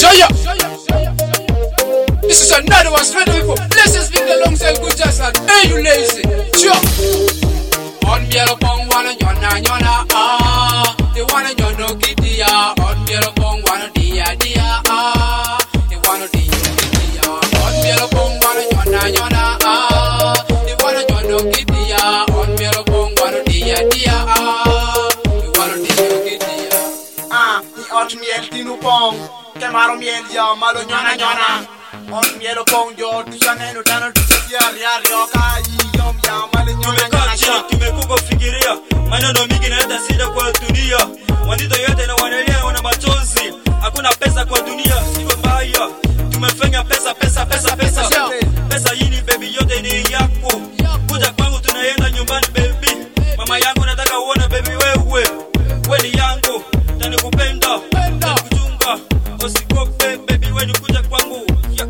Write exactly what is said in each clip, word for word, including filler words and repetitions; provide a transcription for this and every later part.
Shaya. This is another one straight away for Blessings with the long cell good just and hey you lazy. Sure. On me along one and yona yona ah. They wanna yono kitty ah. On me along one dia dia ah. They wanna dia kitty ah. On me along one and yona yona ah. They wanna yono kitty ah. On me along one dia dia ah. They wanna dia kitty ah. Ah, I ought me el tinu pong. Kemaro miel ya malo nyona nyona. On mielo pong yo tu saneno tano tu ya ya rioka yom ya malo nyona nyona. Tumekuko fikiria maneno mingi naleta shida kwa dunia. Wandito yote na wanalia wana machozi. Hakuna pesa kwa dunia, sio mbaya. Tumefanya pesa pesa pesa pesa. Pesa hii baby yote ni yako. Kuja kwangu tunaenda nyumbani baby. Mama yangu nataka uone baby wewe. Wewe ni yangu. Tanikupenda. Tanikujunga. Usikope baby wewe kuja kwangu. Yeah.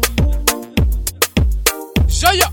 Shaya.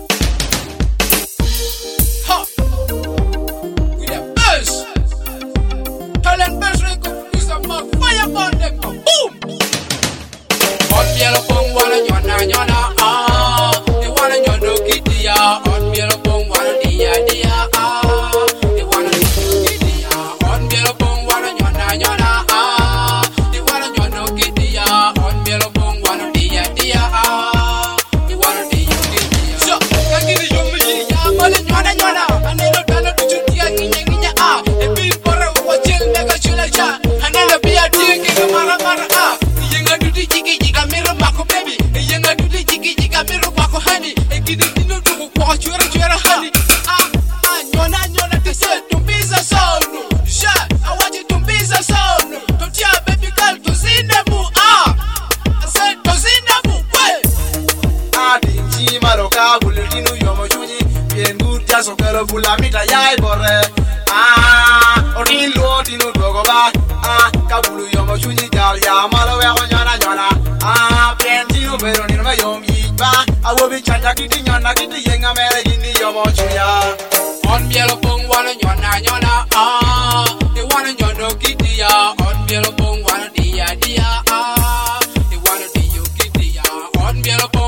Ha. We the best. Talent best record is a mark fire on them. Boom. On yellow pong wanna yona yona ah. They wanna yono kitty ah. On yellow pong wanna dia dia ah. They wanna yono kitty ah. On yellow pong wanna yona yona ah. They wanna yono kitty ah. On yellow pong wanna dia dia ah. They wanna dia kitty ah. So, kangiri yomi ya male yona yona. Anelo tano tujutia nginya nginya ah. Ebi pora wachel mega chula cha. Anelo biya dingi mara mara ah. Yenga duti jiki jika mero mako baby. Yenga duti jiki jika mero mako honey. Ekidi dino tuku kwa chwera chwera honey. Ah ah nyona nyona tise tumbiza sono. Sha awaji tumbiza sono. Totia baby girl tuzinde mu ah. I said tuzinde mu we. Ah dinji maroka bulutinu yomo chuni. Bien good ya sokero bula mita ya ibore. Ah odilo dinu dogo ba. Ah kabulu yomo chuni jal ya malo we nyona nyona. Ah bien dinu pero ni ma yom yiba. Awo bi chanya kiti nyona kiti yenga mere yini yomo chunya. On yellow pong wanna yona yona ah. They wanna yono kitty ah. On yellow pong wanna dia dia ah. They wanna dia kitty ah. On yellow pong